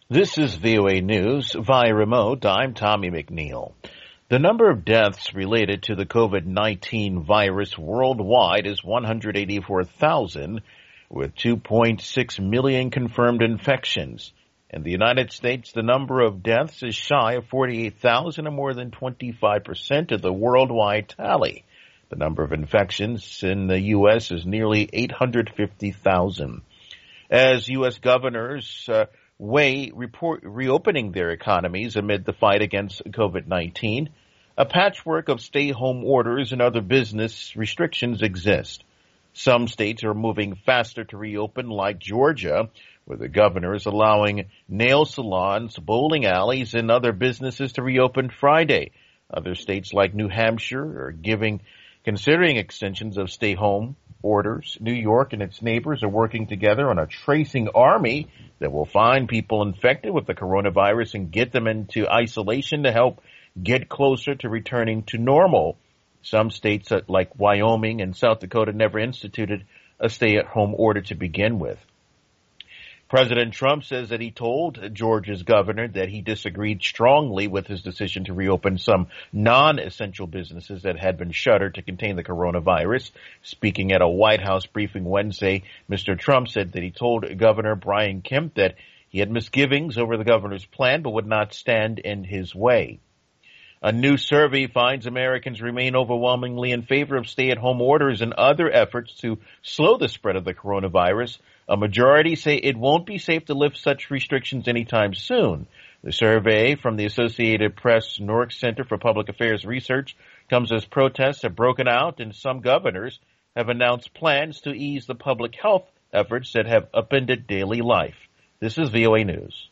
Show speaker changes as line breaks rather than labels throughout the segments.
This is VOA News via remote. I'm Tommy McNeil. The number of deaths related to the COVID-19 virus worldwide is 184,000, with 2.6 million confirmed infections. In the United States, the number of deaths is shy of 48,000, or more than 25% of the worldwide tally. The number of infections in the U.S. is nearly 850,000. As U.S. governors weigh reopening their economies amid the fight against COVID-19, a patchwork of stay-home orders and other business restrictions exist. Some states are moving faster to reopen, like Georgia, where the governor is allowing nail salons, bowling alleys, and other businesses to reopen Friday. Other states, like New Hampshire, are considering extensions of stay-home orders. New York and its neighbors are working together on a tracing army that will find people infected with the coronavirus and get them into isolation to help get closer to returning to normal. Some states, like Wyoming and South Dakota, never instituted a stay-at-home order to begin with. President Trump says that he told Georgia's governor that he disagreed strongly with his decision to reopen some non-essential businesses that had been shuttered to contain the coronavirus. Speaking at a White House briefing Wednesday, Mr. Trump said that he told Governor Brian Kemp that he had misgivings over the governor's plan but would not stand in his way. A new survey finds Americans remain overwhelmingly in favor of stay-at-home orders and other efforts to slow the spread of the coronavirus. A majority say it won't be safe to lift such restrictions anytime soon. The survey from the Associated Press Newark Center for Public Affairs Research comes as protests have broken out and some governors have announced plans to ease the public health efforts that have upended daily life. This is VOA News.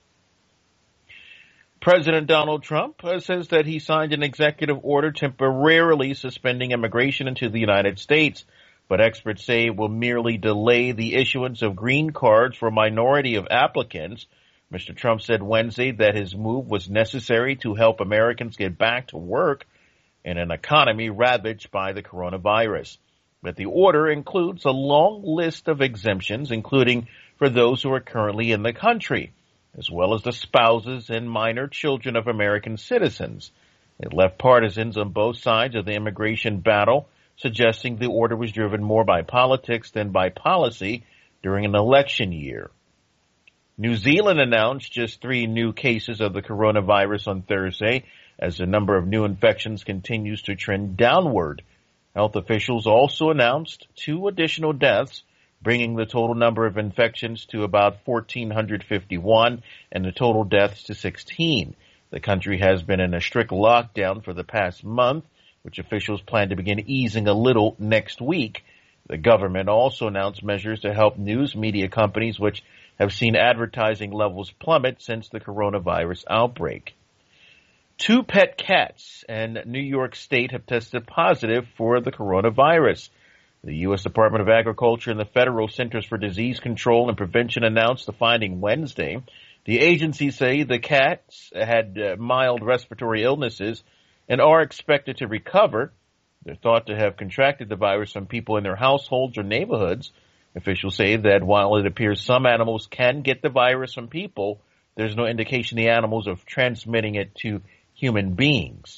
President Donald Trump says that he signed an executive order temporarily suspending immigration into the United States, but experts say it will merely delay the issuance of green cards for a minority of applicants. Mr. Trump said Wednesday that his move was necessary to help Americans get back to work in an economy ravaged by the coronavirus. But the order includes a long list of exemptions, including for those who are currently in the country, as well as the spouses and minor children of American citizens. It left partisans on both sides of the immigration battle, suggesting the order was driven more by politics than by policy during an election year. New Zealand announced just 3 new cases of the coronavirus on Thursday as the number of new infections continues to trend downward. Health officials also announced 2 additional deaths, bringing the total number of infections to about 1,451 and the total deaths to 16. The country has been in a strict lockdown for the past month, which officials plan to begin easing a little next week. The government also announced measures to help news media companies, which have seen advertising levels plummet since the coronavirus outbreak. 2 pet cats in New York State have tested positive for the coronavirus. The U.S. Department of Agriculture and the Federal Centers for Disease Control and Prevention announced the finding Wednesday. The agencies say the cats had mild respiratory illnesses and are expected to recover. They're thought to have contracted the virus from people in their households or neighborhoods. Officials say that while it appears some animals can get the virus from people, there's no indication the animals are transmitting it to human beings.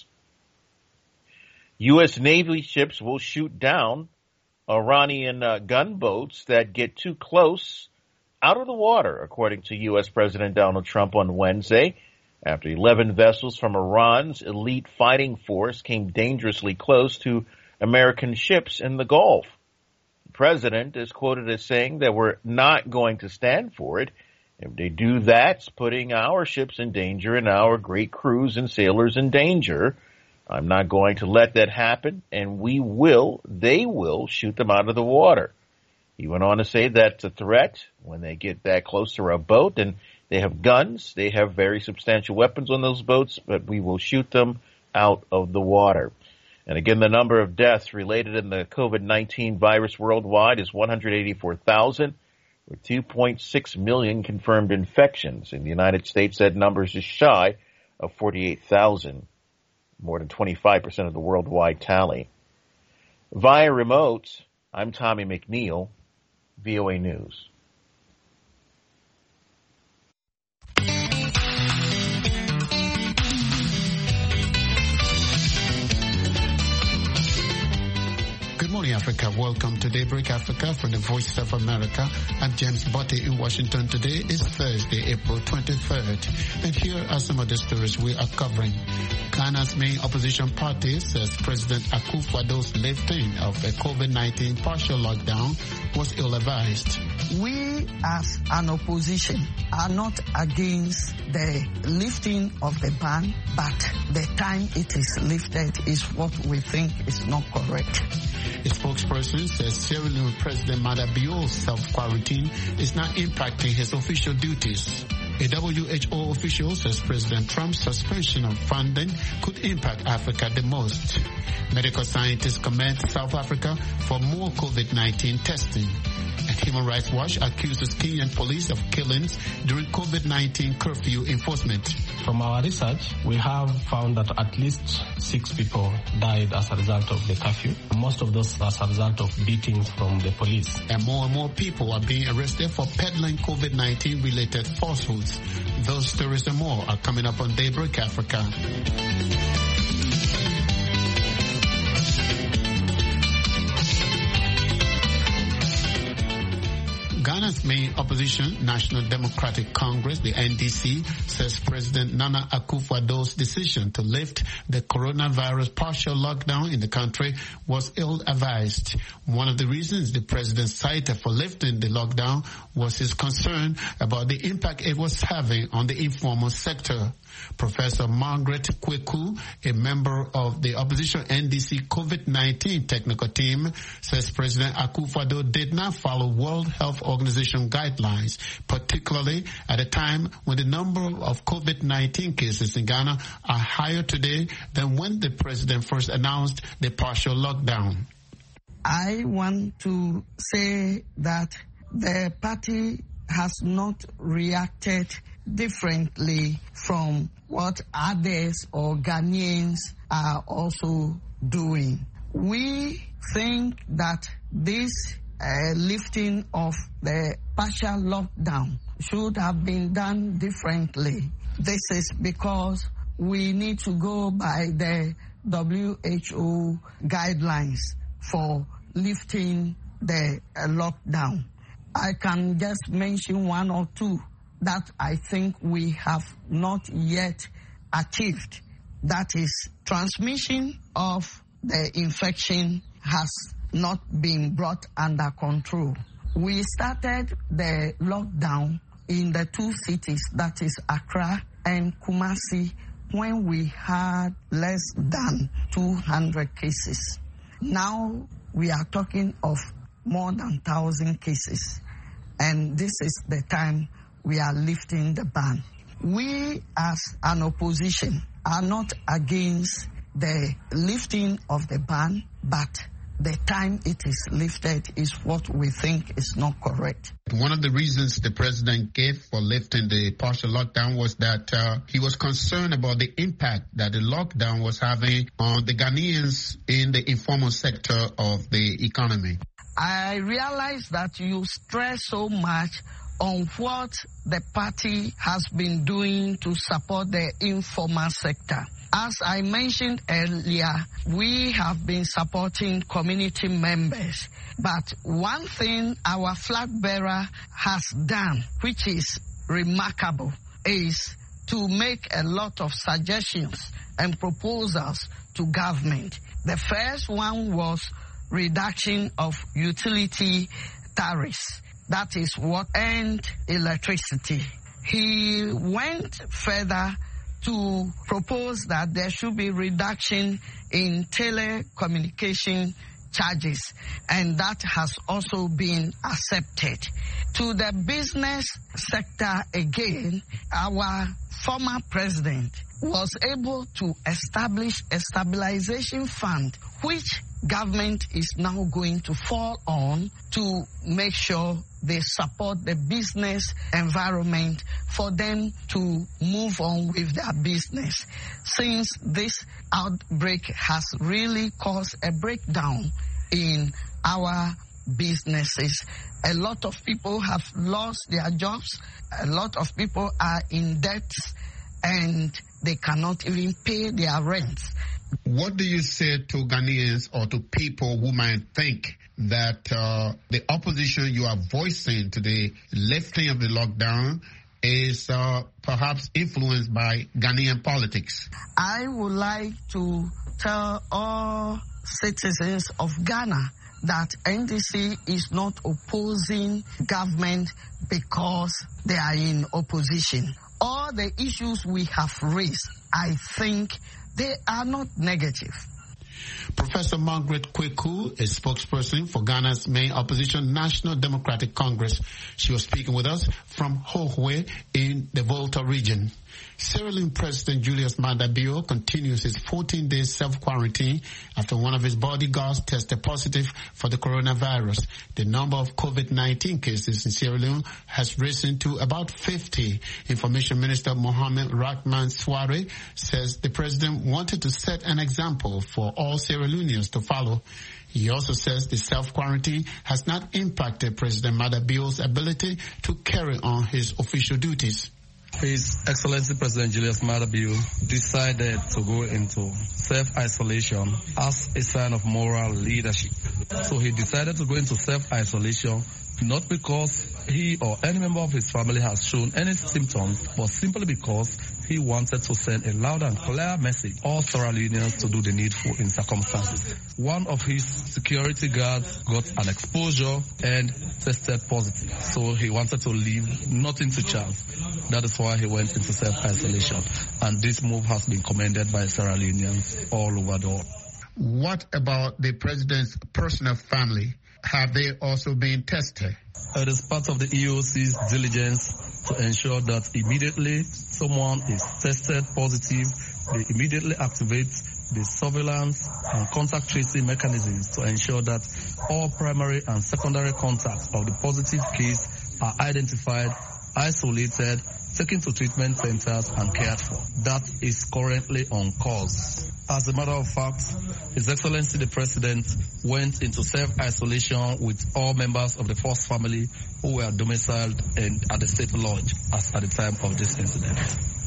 U.S. Navy ships will shoot down Iranian gunboats that get too close out of the water, according to U.S. President Donald Trump on Wednesday, after 11 vessels from Iran's elite fighting force came dangerously close to American ships in the Gulf. The president is quoted as saying that we're not going to stand for it. If they do that, it's putting our ships in danger and our great crews and sailors in danger. I'm not going to let that happen, and they will shoot them out of the water. He went on to say that's a threat when they get that close to our boat, and they have guns, they have very substantial weapons on those boats, but we will shoot them out of the water. And again, the number of deaths related in the COVID-19 virus worldwide is 184,000, with 2.6 million confirmed infections. In the United States, that number is just shy of 48,000. More than 25% of the worldwide tally. Via remote, I'm Tommy McNeil, VOA News.
Africa. Welcome to Daybreak Africa from the Voice of America. I'm James Botte in Washington. Today is Thursday, April 23rd. And here are some of the stories we are covering. Ghana's main opposition party says President Akufo-Addo's lifting of the COVID-19 partial lockdown was ill-advised.
We as an opposition are not against the lifting of the ban, but the time it is lifted is what we think is not correct.
A spokesperson says Sierra Leone President Mada Bio's self-quarantine is not impacting his official duties. A WHO official says President Trump's suspension of funding could impact Africa the most. Medical scientists commend South Africa for more COVID-19 testing. And Human Rights Watch accuses Kenyan police of killings during COVID-19 curfew enforcement.
From our research, we have found that at least 6 people died as a result of the curfew. Most of those as a result of beatings from the police.
And more people are being arrested for peddling COVID-19 related falsehoods. Those stories and more are coming up on Daybreak Africa. Ghana's main opposition, National Democratic Congress, the NDC, says President Nana Akufo-Addo's decision to lift the coronavirus partial lockdown in the country was ill-advised. One of the reasons the president cited for lifting the lockdown was his concern about the impact it was having on the informal sector. Professor Margaret Kweku, a member of the opposition NDC COVID-19 technical team, says President Akufo-Addo did not follow World Health Organization guidelines, particularly at a time when the number of COVID-19 cases in Ghana are higher today than when the president first announced the partial lockdown.
I want to say that the party has not reacted differently from what others or Ghanaians are also doing. We think that this lifting of the partial lockdown should have been done differently. This is because we need to go by the WHO guidelines for lifting the lockdown. I can just mention one or two that I think we have not yet achieved. That is, transmission of the infection has not been brought under control. We started the lockdown in the 2 cities, that is Accra and Kumasi, when we had less than 200 cases. Now we are talking of more than 1,000 cases, and this is the time we are lifting the ban. We as an opposition are not against the lifting of the ban, but the time it is lifted is what we think is not correct.
One of the reasons the president gave for lifting the partial lockdown was that he was concerned about the impact that the lockdown was having on the Ghanaians in the informal sector of the economy.
I realize that you stress so much on what the party has been doing to support the informal sector. As I mentioned earlier, we have been supporting community members. But one thing our flag bearer has done, which is remarkable, is to make a lot of suggestions and proposals to government. The first one was reduction of utility tariffs. That is what earned electricity. He went further to propose that there should be reduction in telecommunication charges, and that has also been accepted. To the business sector again, our former president was able to establish a stabilization fund, which government is now going to fall on to make sure they support the business environment for them to move on with their business. Since this outbreak has really caused a breakdown in our businesses, a lot of people have lost their jobs, a lot of people are in debt, and they cannot even pay their rent.
What do you say to Ghanaians or to people who might think that the opposition you are voicing to the lifting of the lockdown is perhaps influenced by Ghanaian politics?
I would like to tell all citizens of Ghana that NDC is not opposing government because they are in opposition. All the issues we have raised, I think they are not negative.
Professor Margaret Kweku is spokesperson for Ghana's main opposition, National Democratic Congress. She was speaking with us from Hohwe in the Volta region. Sierra Leone President Julius Maada Bio continues his 14-day self-quarantine after one of his bodyguards tested positive for the coronavirus. The number of COVID-19 cases in Sierra Leone has risen to about 50. Information Minister Mohamed Rahman Suare says the president wanted to set an example for all Sierra Leoneans to follow. He also says the self-quarantine has not impacted President Maada Bio's ability to carry on his official duties.
His Excellency President Julius Maada Bio decided to go into self-isolation as a sign of moral leadership. So he decided to go into self-isolation not because he or any member of his family has shown any symptoms, but simply because he wanted to send a loud and clear message all Sierra Leoneans to do the needful in circumstances. One of his security guards got an exposure and tested positive. So he wanted to leave nothing to chance. That is why he went into self-isolation. And this move has been commended by Sierra Leoneans all over the world.
What about the president's personal family? Have they also been tested?
It is part of the EOC's diligence to ensure that immediately someone is tested positive, they immediately activate the surveillance and contact tracing mechanisms to ensure that all primary and secondary contacts of the positive case are identified, isolated, taken to treatment centers and cared for. That is currently on course. As a matter of fact, His Excellency the President went into self-isolation with all members of the first family who were domiciled at the state lodge at the time of this incident.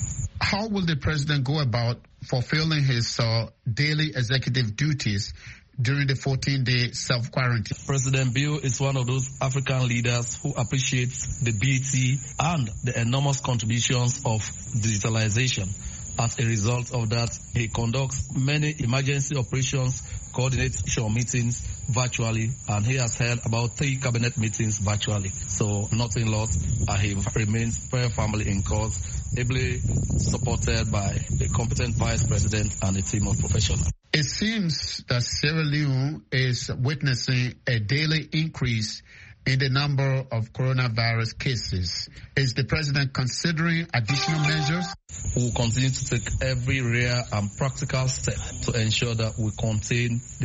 How will the President go about fulfilling his daily executive duties during the 14-day self-quarantine?
President Bio is one of those African leaders who appreciates the beauty and the enormous contributions of digitalization. As a result of that, he conducts many emergency operations, coordination meetings virtually, and he has held about 3 cabinet meetings virtually. So nothing lost, and he remains very firmly in course, ably supported by the competent vice president and a team of professionals.
It seems that Sierra Leone is witnessing a daily increase in the number of coronavirus cases. Is the president considering additional measures?
We will continue to take every rare and practical step to ensure that we contain the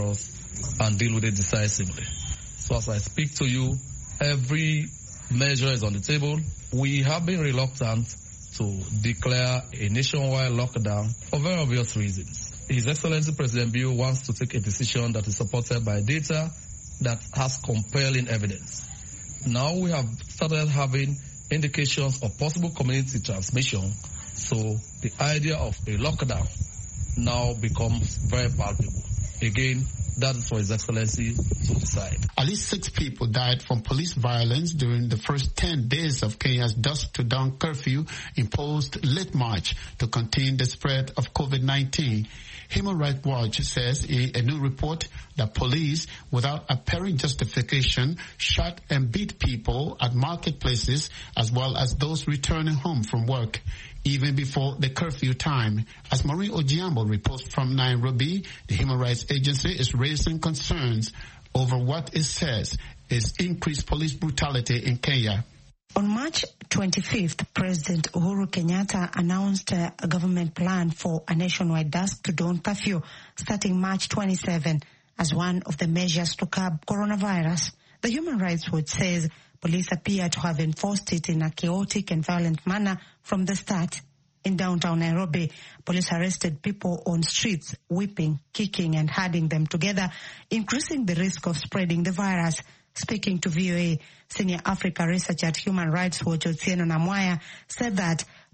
virus and deal with it decisively. So as I speak to you, every measure is on the table. We have been reluctant to declare a nationwide lockdown for very obvious reasons. His Excellency President Bio wants to take a decision that is supported by data that has compelling evidence. Now we have started having indications of possible community transmission, so the idea of a lockdown now becomes very palpable. Again, that is for His Excellency to decide.
At least 6 people died from police violence during the first 10 days of Kenya's dusk to dawn curfew imposed late March to contain the spread of COVID-19. Human Rights Watch says in a new report that police, without apparent justification, shot and beat people at marketplaces as well as those returning home from work, even before the curfew time. As Maureen Ojiambo reports from Nairobi, the Human Rights Agency is raising concerns over what it says is increased police brutality in Kenya.
On March 25th, President Uhuru Kenyatta announced a government plan for a nationwide dusk to dawn curfew starting March 27 as one of the measures to curb coronavirus. The Human Rights Watch says police appear to have enforced it in a chaotic and violent manner from the start. In downtown Nairobi, police arrested people on streets, whipping, kicking and herding them together, increasing the risk of spreading the virus. Speaking to VOA, Senior Africa Researcher at Human Rights Watch Otieno Namwaya said that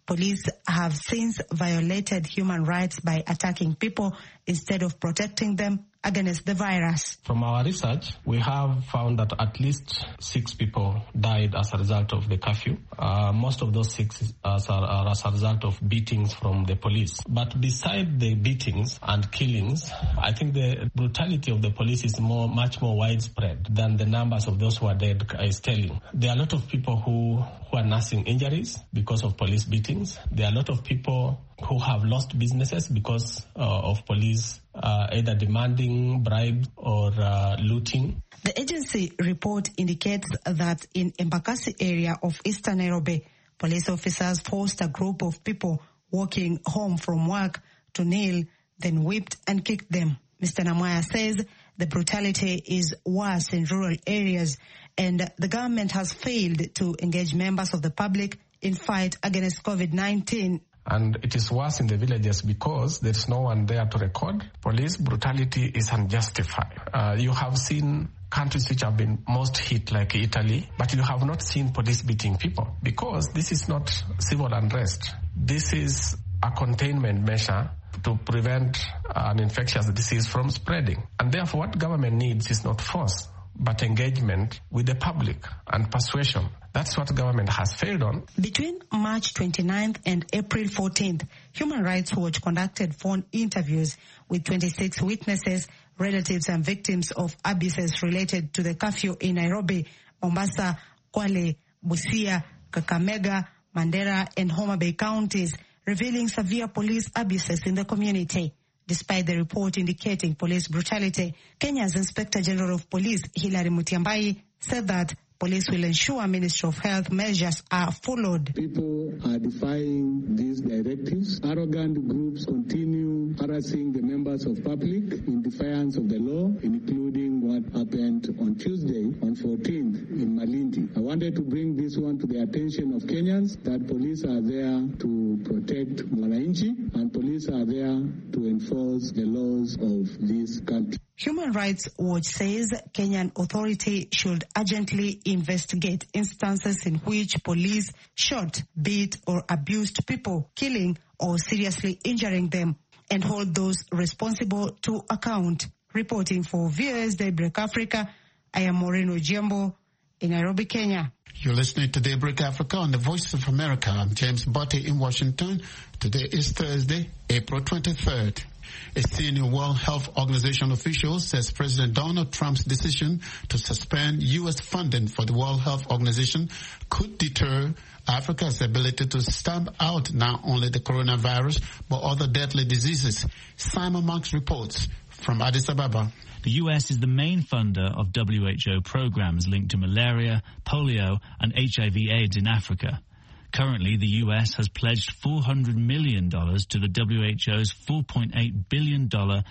Police have since violated human rights by attacking people instead of protecting them against the virus.
From our research, we have found that at least 6 people died as a result of the curfew. Most of those 6 are as a result of beatings from the police. But beside the beatings and killings, I think the brutality of the police is much more widespread than the numbers of those who are dead is telling. There are a lot of people who are nursing injuries because of police beatings. There are a lot of people who have lost businesses because of police either demanding bribe or looting.
The agency report indicates that in Embakasi area of eastern Nairobi, police officers forced a group of people walking home from work to kneel, then whipped and kicked them. Mr. Namwaya says the brutality is worse in rural areas and the government has failed to engage members of the public in fight against COVID-19.
And it is worse in the villages because there is no one there to record. Police brutality is unjustified. You have seen countries which have been most hit like Italy, but you have not seen police beating people because this is not civil unrest. This is a containment measure to prevent an infectious disease from spreading. And therefore what government needs is not force, but engagement with the public and persuasion. That's what government has failed on.
Between March 29th and April 14th, Human Rights Watch conducted phone interviews with 26 witnesses, relatives and victims of abuses related to the curfew in Nairobi, Mombasa, Kwale, Busia, Kakamega, Mandera and Homa Bay counties, revealing severe police abuses in the community. Despite the report indicating police brutality, Kenya's Inspector General of Police, Hilary Mutyambai, said that police will ensure Ministry of Health measures are followed.
People are defying these directives. Arrogant groups continue harassing the members of public in defiance of the law, including what happened on Tuesday, on 14th in Malindi. I wanted to bring this one to the attention of Kenyans, that police are there to protect Mwananchi and police are there to enforce the laws of this country.
Human Rights Watch says Kenyan authority should urgently investigate instances in which police shot, beat or abused people, killing or seriously injuring them, and hold those responsible to account. Reporting for VOS Daybreak Africa, I am Maureen Ojiambo in Nairobi, Kenya.
You're listening to Daybreak Africa on the Voice of America. I'm James Botte in Washington. Today is Thursday, April 23rd. A senior World Health Organization official says President Donald Trump's decision to suspend U.S. funding for the World Health Organization could deter Africa's ability to stamp out not only the coronavirus but other deadly diseases. Simon Marks reports from Addis Ababa.
The U.S. is the main funder of WHO programs linked to malaria, polio and HIV/AIDS in Africa. Currently, the U.S. has pledged $400 million to the WHO's $4.8 billion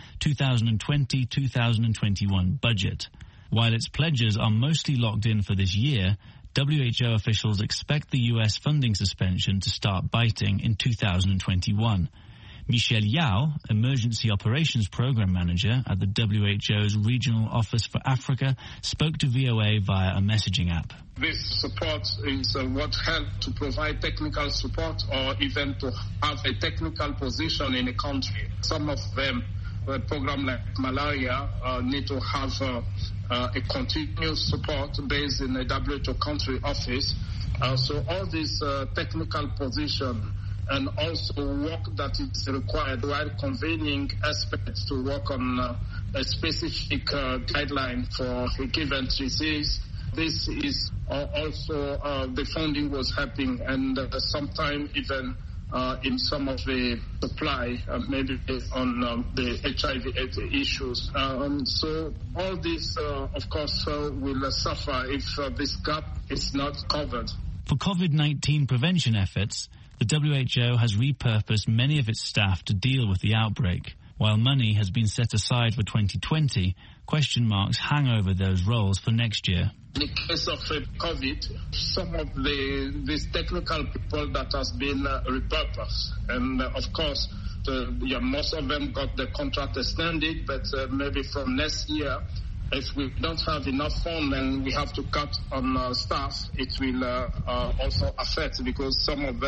2020-2021 budget. While its pledges are mostly locked in for this year, WHO officials expect the U.S. funding suspension to start biting in 2021. Michelle Yao, Emergency Operations Program Manager at the WHO's Regional Office for Africa, spoke to VOA via a messaging app.
This support is what helps to provide technical support or even to have a technical position in a country. Some of them, a program like malaria, need to have a continuous support based in a WHO country office. So all this technical position and also work that is required while convening experts to work on a specific guideline for a given disease. This is also the funding was helping, and sometimes even in some of the supply, maybe on the HIV/AIDS issues. So all this, of course, will suffer if this gap is not covered.
For COVID-19 prevention efforts, the WHO has repurposed many of its staff to deal with the outbreak. While money has been set aside for 2020, question marks hang over those roles for next year.
In the case of COVID, some of these technical people that has been repurposed, and of course, most of them got the contract extended, but maybe from next year, if we don't have enough funds and we have to cut on staff, it will also affect, because some of them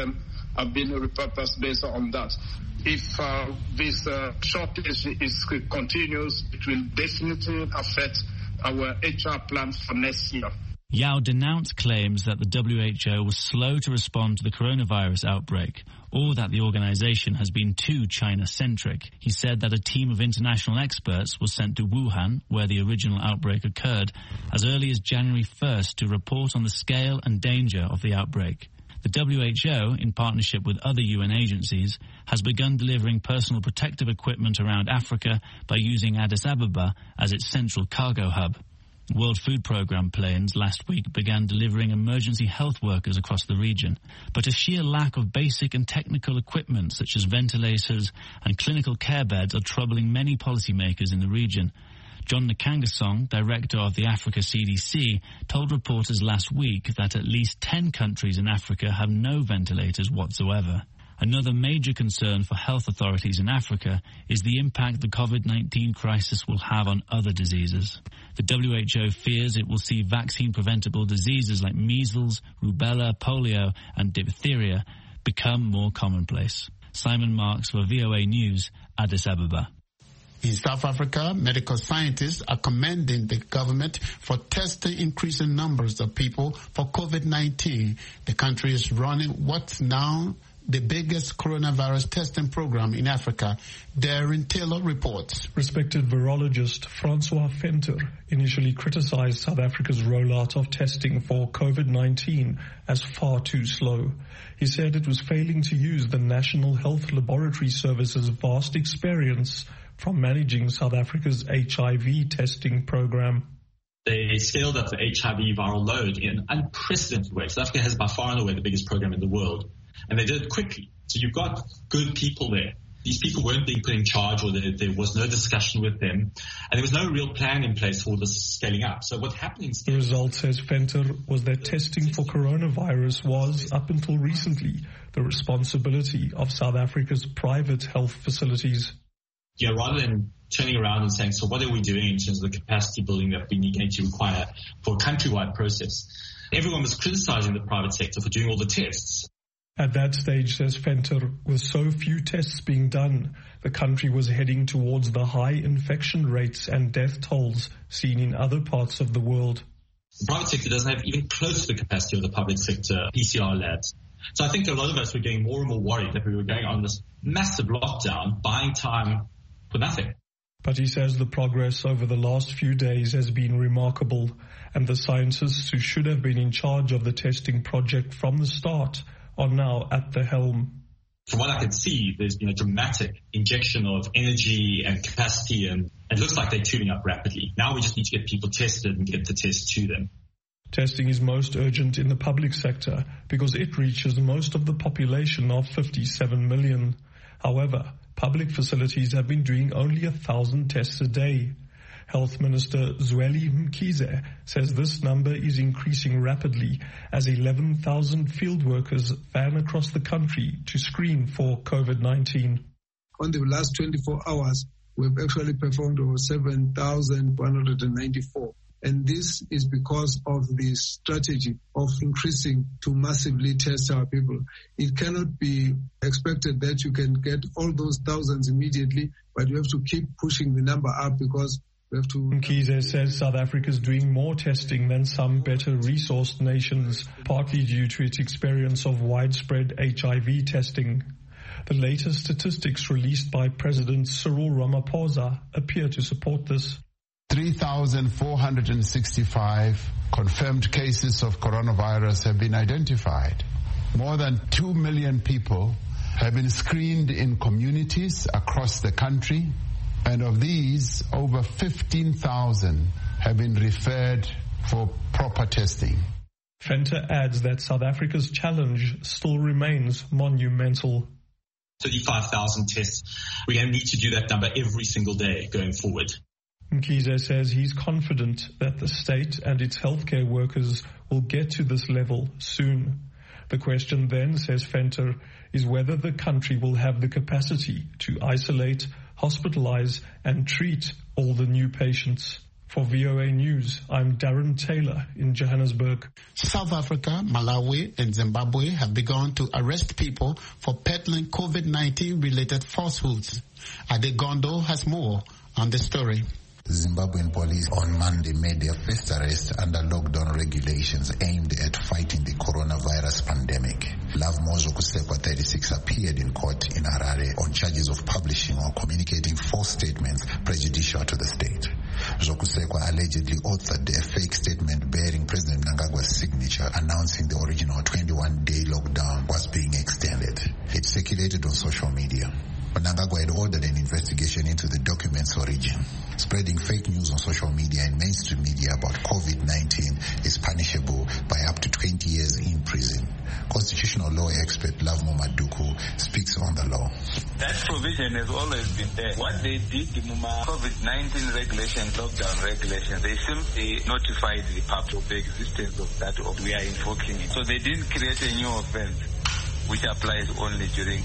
have been repurposed based on that. If this shortage continues, it will definitely affect our HR plan for next year.
Yao denounced claims that the WHO was slow to respond to the coronavirus outbreak, or that the organization has been too China-centric. He said that a team of international experts was sent to Wuhan, where the original outbreak occurred, as early as January 1st to report on the scale and danger of the outbreak. The WHO, in partnership with other UN agencies, has begun delivering personal protective equipment around Africa by using Addis Ababa as its central cargo hub. World Food Programme planes last week began delivering emergency health workers across the region, but a sheer lack of basic and technical equipment such as ventilators and clinical care beds are troubling many policymakers in the region. John Nkangasong, director of the Africa CDC, told reporters last week that at least 10 countries in Africa have no ventilators whatsoever. Another major concern for health authorities in Africa is the impact the COVID-19 crisis will have on other diseases. The WHO fears it will see vaccine-preventable diseases like measles, rubella, polio, and diphtheria become more commonplace. Simon Marks for VOA News, Addis Ababa.
In South Africa, medical scientists are commending the government for testing increasing numbers of people for COVID-19. The country is running what's now the biggest coronavirus testing program in Africa. Darren Taylor reports.
Respected virologist Francois Venter initially criticized South Africa's rollout of testing for COVID-19 as far too slow. He said it was failing to use the National Health Laboratory Service's vast experience from managing South Africa's HIV testing program.
They scaled up the HIV viral load in an unprecedented way. South Africa has by far and away the biggest program in the world. And they did it quickly. So you've got good people there. These people weren't being put in charge, or there was no discussion with them. And there was no real plan in place for this scaling up. So what happened instead...
The result, says Venter, was that testing for coronavirus was, up until recently, the responsibility of South Africa's private health facilities.
Yeah, rather than turning around and saying, so what are we doing in terms of the capacity building that we need to require for a countrywide process? Everyone was criticizing the private sector for doing all the tests.
At that stage, says Venter, with so few tests being done, the country was heading towards the high infection rates and death tolls seen in other parts of the world.
The private sector doesn't have even close to the capacity of the public sector PCR labs. So I think a lot of us were getting more and more worried that we were going on this massive lockdown, buying time for nothing.
But he says the progress over the last few days has been remarkable, and the scientists who should have been in charge of the testing project from the start are now at the helm.
From what I can see, there's been a dramatic injection of energy and capacity, and it looks like they're tuning up rapidly. Now we just need to get people tested and get the test to them.
Testing is most urgent in the public sector because it reaches most of the population of 57 million. However, public facilities have been doing only 1,000 tests a day. Health Minister Zweli Mkhize says this number is increasing rapidly as 11,000 field workers van across the country to screen for COVID-19.
On the last 24 hours, we've actually performed over 7,194. And this is because of the strategy of increasing to massively test our people. It cannot be expected that you can get all those thousands immediately, but you have to keep pushing the number up because
Mkhize says South Africa is doing more testing than some better resourced nations, partly due to its experience of widespread HIV testing. The latest statistics released by President Cyril Ramaphosa appear to support this.
3,465 confirmed cases of coronavirus have been identified. More than 2 million people have been screened in communities across the country. And of these, over 15,000 have been referred for proper testing.
Venter adds that South Africa's challenge still remains monumental.
35,000 tests. We're going to need to do that number every single day going forward.
Mkhize says he's confident that the state and its healthcare workers will get to this level soon. The question then, says Venter, is whether the country will have the capacity to isolate, hospitalize and treat all the new patients. For VOA News, I'm Darren Taylor in Johannesburg.
South Africa, Malawi, and Zimbabwe have begun to arrest people for peddling COVID-19 related falsehoods. Adegondo has more on the story.
Zimbabwean police on Monday made their first arrest under lockdown regulations aimed at fighting the coronavirus pandemic. Love Mozo-Kusekwa, 36, appeared in court in Harare on charges of publishing or communicating false statements prejudicial to the state. Zokusekwa allegedly authored a fake statement bearing President Mnangagwa's signature announcing the original 21-day lockdown was being extended. It circulated on social media. Mnangagwa had ordered an investigation into the document's origin. Spreading fake news on social media and mainstream media about COVID-19 is punishable by up to 20 years in prison. Constitutional law expert Lavmo Maduku speaks on the law.
That provision has always been there. What they did, the COVID-19 regulations, lockdown regulations, they simply notified the public of the existence of that, we are invoking it. So they didn't create a new offense, which applies only during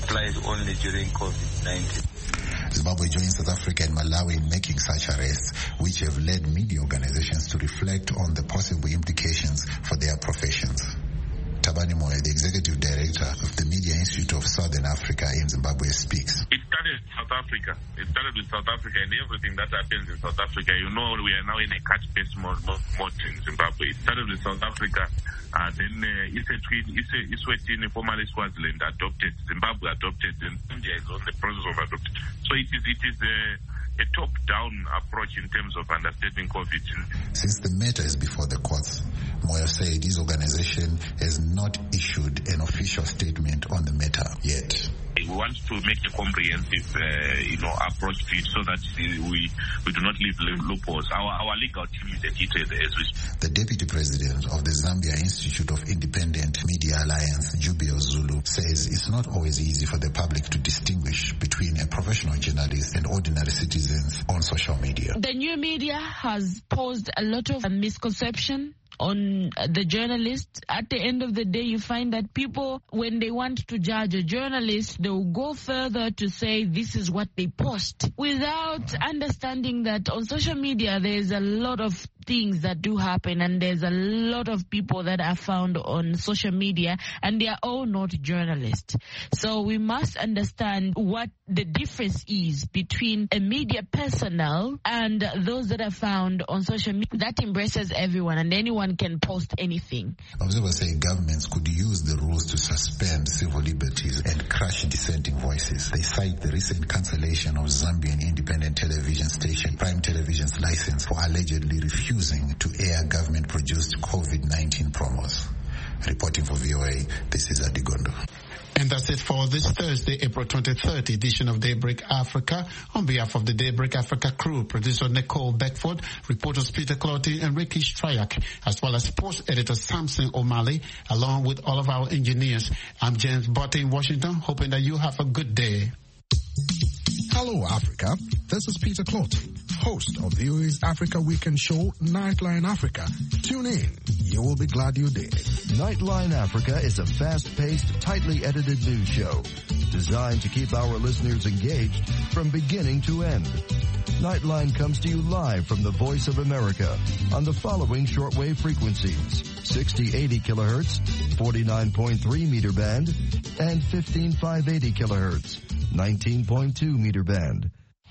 COVID-19.
Zimbabwe joins South Africa and Malawi in making such arrests, which have led media organizations to reflect on the possible implications for their professions. Tabani Moyo, the executive director of the Media Institute of Southern Africa in Zimbabwe, speaks.
It started with South Africa. It started with South Africa and everything that happens in South Africa. You know, we are now in a catch-paste mode in Zimbabwe. It started with South Africa. Then Eswatini, formerly Swaziland, adopted. Zimbabwe adopted. And India is on the process of adopting. So it is a top-down approach in terms of understanding COVID.
Since the matter is before the courts, Moyo said his organization has not issued an official statement on the matter yet.
We want to make a comprehensive, approach to it so that we do not leave loopholes. Our legal team is detailed as we speak.
The deputy president of the Zambia Institute of Independent Media Alliance, Jubio Zulu, says it's not always easy for the public to distinguish between a professional journalist and ordinary citizens on social media.
The new media has posed a lot of misconception on the journalists. At the end of the day, you find that people, when they want to judge a journalist, they will go further to say this is what they post, without understanding that on social media there's a lot of things that do happen, and there's a lot of people that are found on social media, and they are all not journalists. So we must understand what the difference is between a media personnel and those that are found on social media. That embraces everyone, and anyone can post anything.
Observers say governments could use the rules to suspend civil liberties and crush dissenting voices. They cite the recent cancellation of Zambian independent television station Prime Television's license for allegedly refusing to air government-produced COVID-19 promos. Reporting for VOA, this is Adegondo.
And that's it for this Thursday, April 23rd edition of Daybreak Africa. On behalf of the Daybreak Africa crew, producer Nicole Beckford, reporters Peter Clotty and Ricky Stryak, as well as sports editor Samson O'Malley, along with all of our engineers. I'm James Botte in Washington, hoping that you have a good day.
Hello, Africa. This is Peter Clotty, host of VOA's Africa Weekend show, Nightline Africa. Tune in. You will be glad you did.
Nightline Africa is a fast-paced, tightly edited news show designed to keep our listeners engaged from beginning to end. Nightline comes to you live from the Voice of America on the following shortwave frequencies: 6080 kilohertz, 49.3 meter band, and 15580 kilohertz, 19.2 meter band.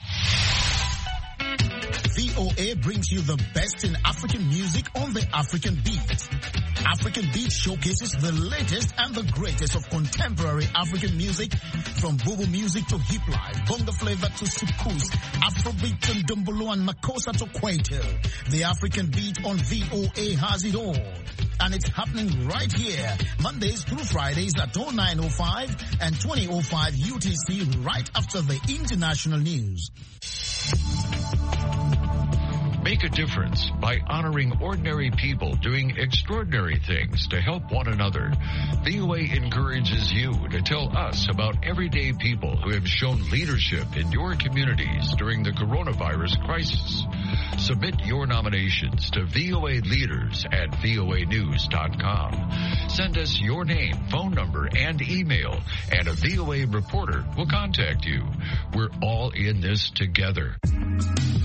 VOA brings you the best in African music on the African Beat. African Beat showcases the latest and the greatest of contemporary African music, from boobo music to hip life, bonga flavor to soukous, Afrobeat and Dumbolo and Makossa to Kwaito. The African Beat on VOA has it all. And it's happening right here, Mondays through Fridays at 09:05 and 20:05 UTC, right after the international news.
Make a difference by honoring ordinary people doing extraordinary things to help one another. VOA encourages you to tell us about everyday people who have shown leadership in your communities during the coronavirus crisis. Submit your nominations to VOA Leaders at voanews.com. Send us your name, phone number, and email, and a VOA reporter will contact you. We're all in this together.